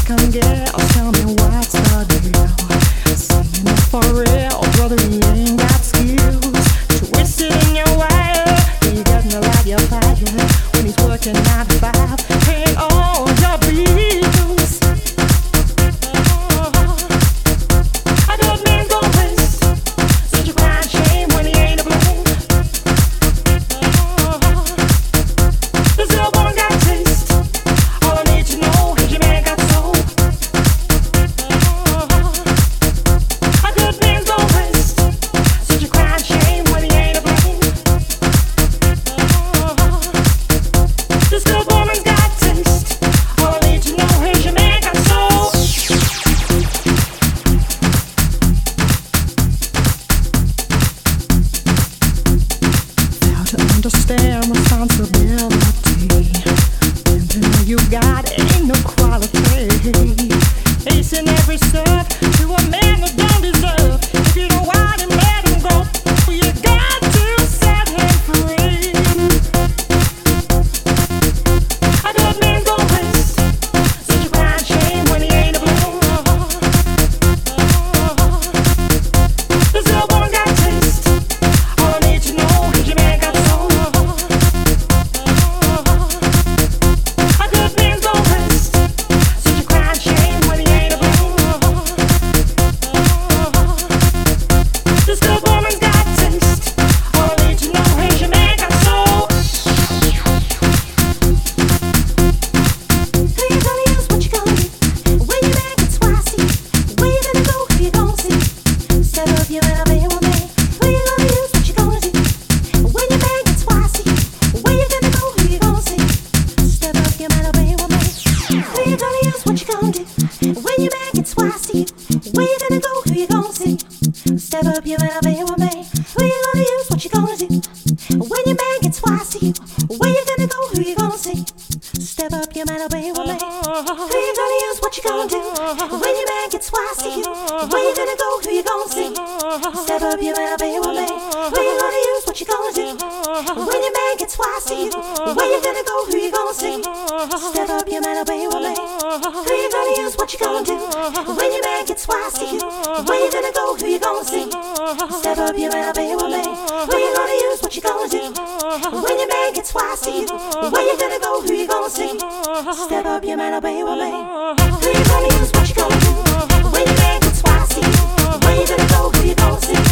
Come girls, tell me what's the deal. Singing it for real, brother, you ain't got skills. Twisted in your way, he doesn't like your fire when he's working 9 to 5, paying all your bills. A good man don't waste such a crying shame when he ain't a blame. This little woman got taste. All I need to know is your man got soul. A good man don't waste such a crying shame when he ain't a blame. This little woman's got taste. All I need to know is your man got soul. Fail to understand responsibility. Pimping you got ain't no quality. Acing every serve to a man who don't deserve. If you don't want him, let him go. You got to set him free. A good man don't waste such a crying shame when he ain't a blame. This little woman got taste. All I need to know is your man got soul. A good man don't waste such a crying shame when he ain't a blame. This little woman's got taste. All I need to know is your man got soul. Who you gonna use, what you gonna do? When your man gets wifey, where you gonna go, who you gonna see? Step up, you better be with me. Who you gonna use, what you gonna do? When your man gets wifey, where you gonna go, who you gonna see? Step up, you better be with me. Who you gonna use, what you gonna do? When your man gets wifey, where you gonna go, who you gonna see? Step up, you better be with me. Who you gonna use, what you gonna do? When your man gets wifey, where you gonna go, who you gonna see? Step up, you better be with me. Who you gonna use, what you gonna do? When your man gets wise to you, where you gonna go, who you gonna see? Step up, you better be with me. Who you gonna use, what you gonna do? When your man gets wise to you, where you gonna go, who you gonna see? Step up, you better be with me. Who you gonna use, what you gonna do? When your man gets wise to you, where you gonna go, who you gonna see? Step up, you better be with me. Who you gonna use, what you gonna do? When your man gets wise to you, where you gonna go, who you gonna see? Step up, you better be with me. Who you gonna use, what you gonna do? When your man gets wise to you, where you gonna go, who you gonna see?